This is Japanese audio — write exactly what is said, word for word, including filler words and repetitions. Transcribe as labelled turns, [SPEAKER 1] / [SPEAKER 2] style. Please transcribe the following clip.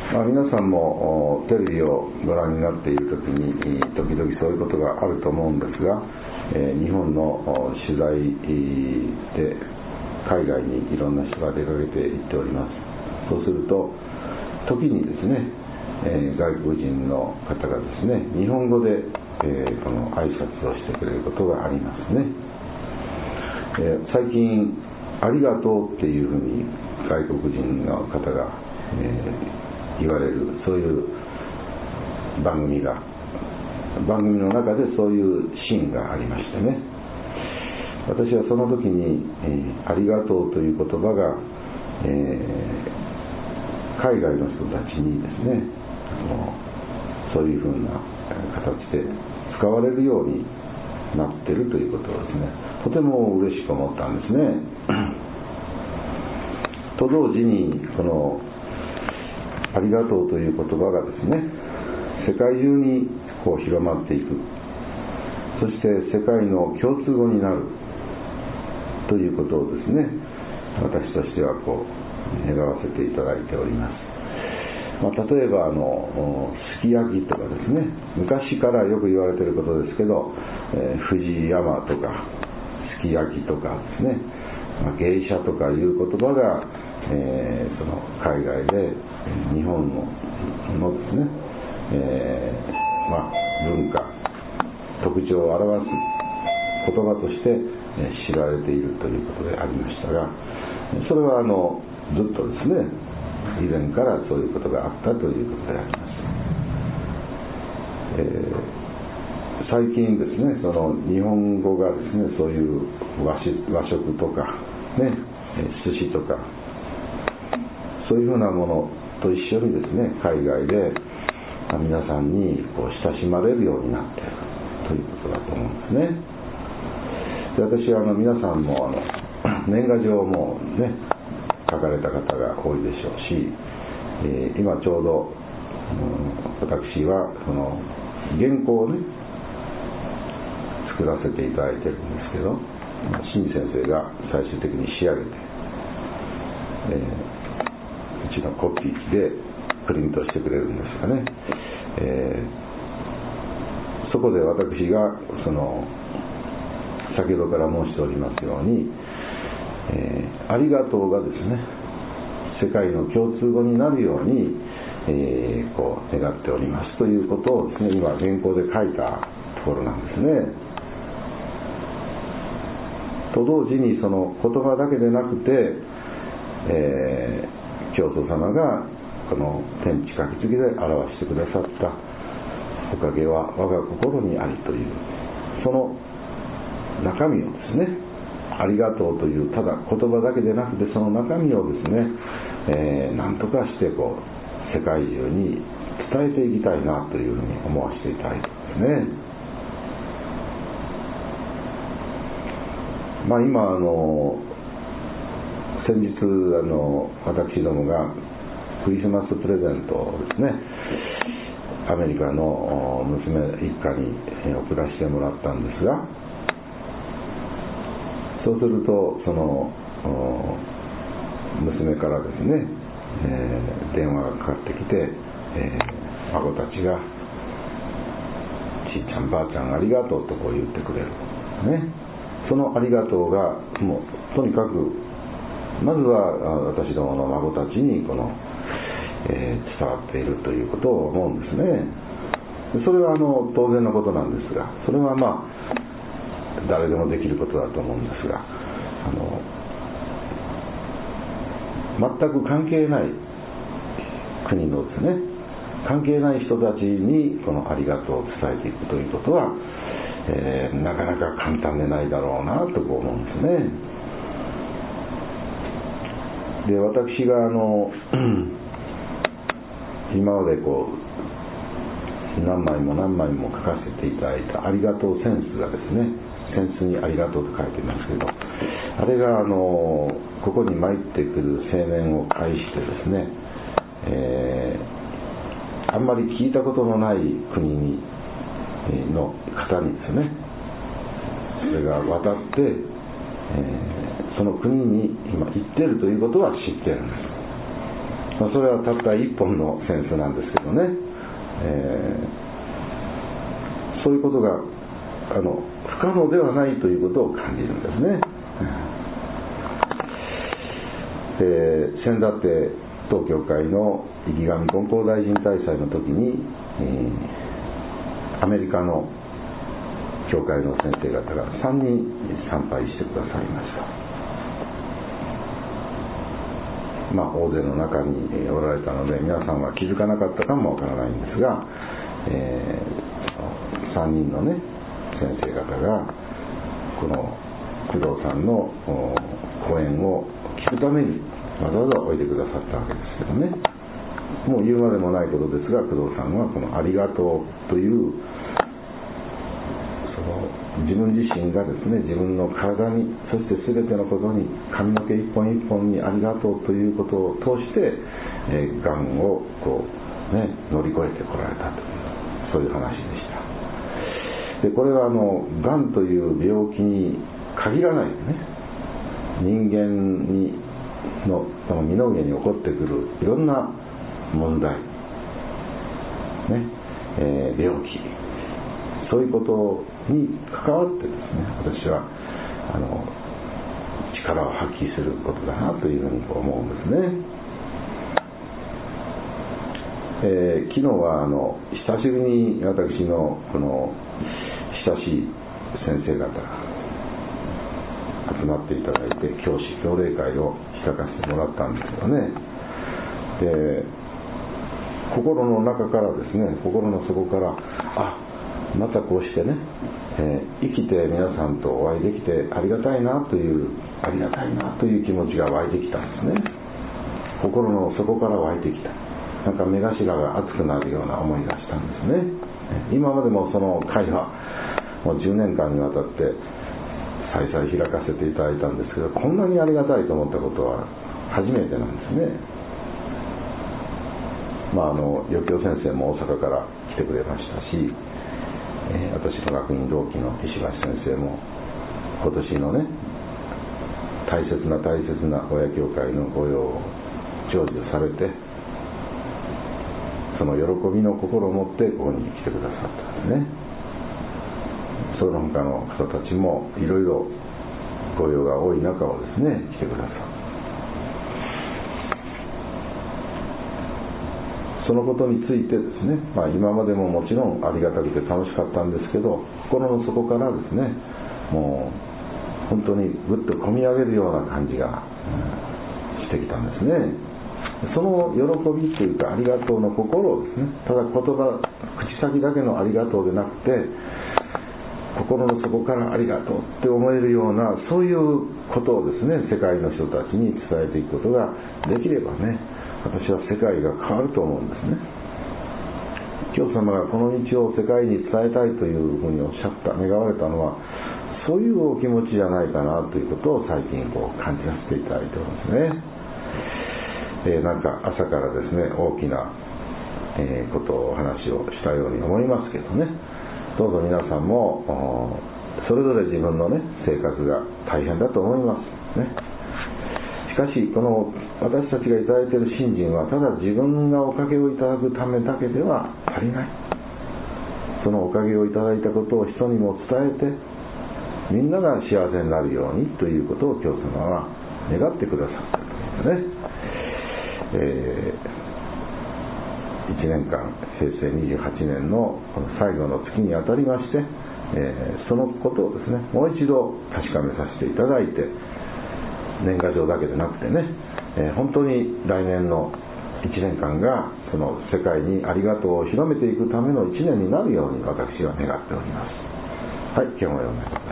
[SPEAKER 1] まあ、皆さんもテレビをご覧になっているときに時々そういうことがあると思うんですが、えー、日本の取材で海外にいろんな人が出かけていっております。そうすると時にですね、えー、外国人の方がですね、日本語で、えー、この挨拶をしてくれることがありますね。えー、最近ありがとうっていうふうに外国人の方が、えー、言われる、そういう番組が番組の中でそういうシーンがありましてね、私はその時に、えー、ありがとうという言葉が、えー、海外の人たちにですね、あのそういうふうな形で使われるようになっているということをですね、とても嬉しく思ったんですね。と同時にこのありがとうという言葉がですね、世界中にこう広まっていく、そして世界の共通語になるということをですね、私としてはこう願わせていただいております。まあ、例えばあのすき焼きとかですね、昔からよく言われていることですけど、えー、富士山とかすき焼きとかですね、まあ、芸者とかいう言葉が、えー、その海外で日本ののですね、えーまあ、文化特徴を表す言葉として知られているということでありましたが、それはあのずっとですね、以前からそういうことがあったということであります。えー、最近ですね、その日本語がですね、そういう和食、和食とかね、寿司とかそういうふうなものと一緒にですね、海外で皆さんにこう親しまれるようになっているということだと思うんですね。で、私はあの皆さんもあの年賀状もね書かれた方が多いでしょうし、えー、今ちょうど、うん、私はその原稿をね作らせていただいてるんですけど、新先生が最終的に仕上げて、えー、うちのコピーでプリントしてくれるんですがね、えー、そこで私がその先ほどから申しておりますように、えー、ありがとうがですね、世界の共通語になるように、えー、こう願っておりますということをですね、今原稿で書いたところなんですね。と同時にその言葉だけでなくて、えー、教祖様がこの天地書き継ぎで表してくださったおかげは我が心にありという、その中身をですね、ありがとうというただ言葉だけでなくて、その中身をですね、えー、なんとかしてこう世界中に伝えていきたいなというふうに思わせていただいてますね。まあ、今あの先日あの私どもがクリスマスプレゼントをですね、アメリカの娘一家に送らせてもらったんですが、そうするとその娘からですね、えー、電話がかかってきて、えー、孫たちがちいちゃんばあちゃんありがとうとこう言ってくれるね。そのありがとうがもうとにかくまずは私どもの孫たちにこの、えー、伝わっているということを思うんですね。それはあの当然のことなんですが、それはまあ誰でもできることだと思うんですが、あの全く関係ない国のですね、関係ない人たちにこのありがとうを伝えていくということは、えー、なかなか簡単でないだろうなとこう思うんですね。で、私があの今までこう何枚も何枚も書かせていただいたありがとうセンスがですね、センスにありがとうと書いてますけど、あれがあのここに参ってくる青年を介してですね、えー、あんまり聞いたことのない国にの方にですね、それが渡って、えー、その国に今行っているということは知っているんです。 まあ、それはたった一本のセンスなんですけどね、えー、そういうことがあの不可能ではないということを感じるんですね。で、先だって当教会の池上金光大臣大祭の時に、えー、アメリカの教会の先生方がさんにん参拝してくださいました。まあ、大勢の中におられたので皆さんは気づかなかったかもわからないんですが、えー、さんにんのね先生方がこの工藤さんの講演を聞くためにわざわざおいでくださったわけですけどね、もう言うまでもないことですが、工藤さんはこのありがとうというその自分自身がですね、自分の体にそして全てのことに髪の毛一本一本にありがとうということを通して、えー、がんをこう、ね、乗り越えてこられたという、そういう話でした。でこれはあのがんという病気に限らないね、人間にのその身の上に起こってくるいろんな問題、ねえー、病気、そういうことに関わってですね、私はあの力を発揮することだなというふうに思うんですね。えー、昨日はあの久しぶりに私のこの親しい先生方が集まっていただいて教師教例会を開かせてもらったんですけどね、で心の中からですね、心の底からあまたこうしてね、えー、生きて皆さんとお会いできてありがたいなというありがたいなという気持ちが湧いてきたんですね。心の底から湧いてきた、なんか目頭が熱くなるような思いがしたんですね。今までもその会はもうじゅうねんかんにわたって再々開かせていただいたんですけど、こんなにありがたいと思ったことは初めてなんですね。まああの余興先生も大阪から来てくれましたし、えー、私の学院同期の石橋先生も今年のね大切な大切な親教会の御用を成就されて、その喜びの心を持ってここに来てくださったんですね。その他の方たちもいろいろ御用が多い中をですね来てくださった。そのことについてですね、まあ、今までももちろんありがたくて楽しかったんですけど、心の底からですね、もう本当にぐっと込み上げるような感じが、うん、してきたんですね。その喜びというかありがとうの心をですね、ただ言葉口先だけのありがとうでなくて心の底からありがとうって思えるような、そういうことをですね世界の人たちに伝えていくことができればね、私は世界が変わると思うんですね。教様がこの道を世界に伝えたいというふうにおっしゃった願われたのはそういうお気持ちじゃないかなということを最近こう感じさせていただいておりますね。えー、なんか朝からですね大きな、えー、ことをお話をしたように思いますけどね、どうぞ皆さんもそれぞれ自分のね生活が大変だと思いますね。しかしこの私たちがいただいている信心はただ自分がおかげをいただくためだけでは足りない。そのおかげをいただいたことを人にも伝えてみんなが幸せになるようにということを教様は願ってくださったというね、えー、いちねんかんへいせいにじゅうはちねんのこの最後の月にあたりまして、えー、そのことをですねもう一度確かめさせていただいて、年賀状だけでなくてね、えー、本当に来年のいちねんかんがその世界にありがとうを広めていくためのいちねんになるように私は願っております。はい、今日も読んでください。